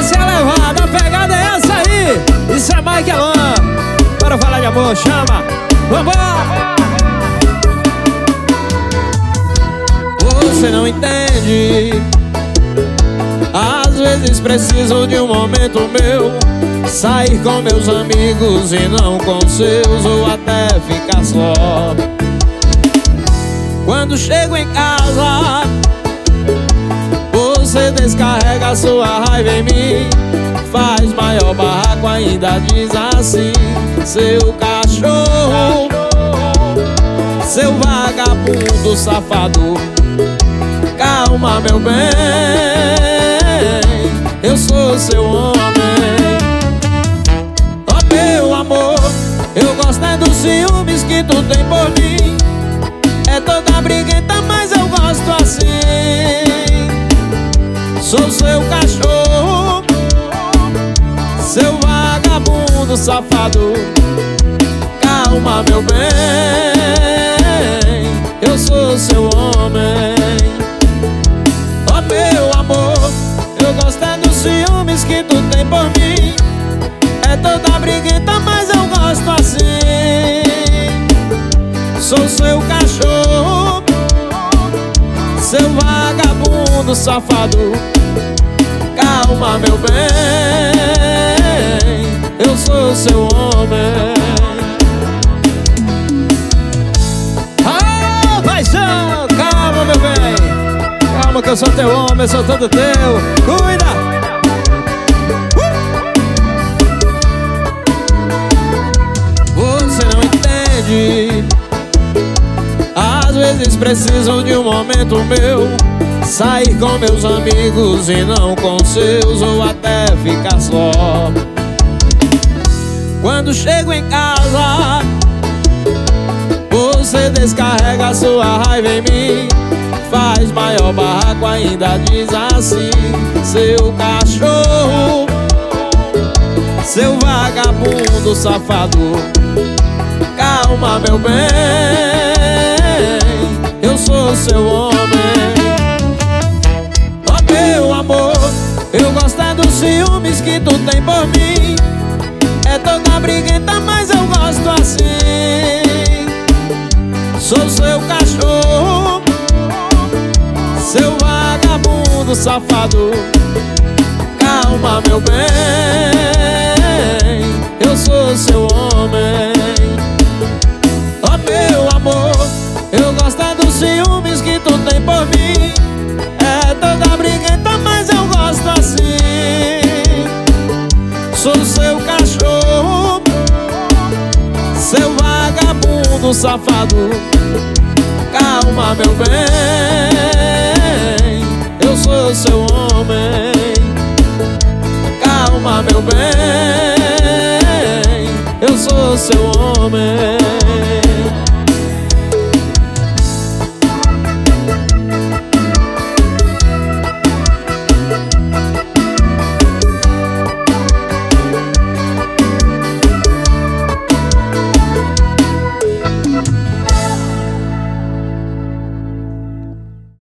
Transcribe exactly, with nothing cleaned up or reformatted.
Essa é a levada, a pegada é essa aí. Isso é Mike Alan. Bora falar de amor, chama. Vambora. Você não entende. Às vezes preciso de um momento meu, sair com meus amigos e não com seus, ou até ficar só. Quando chego em casa, você descarrega sua raiva em mim, faz maior barraco, ainda diz assim: seu cachorro, seu vagabundo safado. Calma, meu bem, eu sou seu homem. Oh, meu amor, eu gosto é dos ciúmes que tu tem por mim. É toda briguenta, mas eu gosto assim. Sou seu cachorro, seu vagabundo safado. Calma, meu bem, eu sou seu homem. Oh, meu amor, eu gosto é dos ciúmes que tu tem por mim. É toda briguenta, mas eu gosto assim. Sou seu cachorro, seu vagabundo safado. Calma, meu bem, eu sou seu homem. Ah, paixão, calma, meu bem. Calma que eu sou teu homem, eu sou todo teu. Cuida! Uh! Você não entende. Às vezes preciso de um momento meu, sair com meus amigos e não com seus, ou até ficar só. Quando chego em casa, você descarrega sua raiva em mim, faz maior barraco, ainda diz assim: seu cachorro, seu vagabundo safado. Calma, meu bem, eu sou seu homem. Oh, meu amor, eu gosto é dos ciúmes que tu tem por mim. É toda briguenta, mas eu gosto assim. Sou seu cachorro, seu vagabundo safado. Calma, meu bem, eu sou seu homem. Oh, meu amor, eu gosto é dos ciúmes que tu tem por mim. É toda briguenta, mas eu gosto assim. Sou seu cachorro, seu vagabundo safado. Calma, meu bem, eu sou seu homem. Calma, meu bem, eu sou seu homem.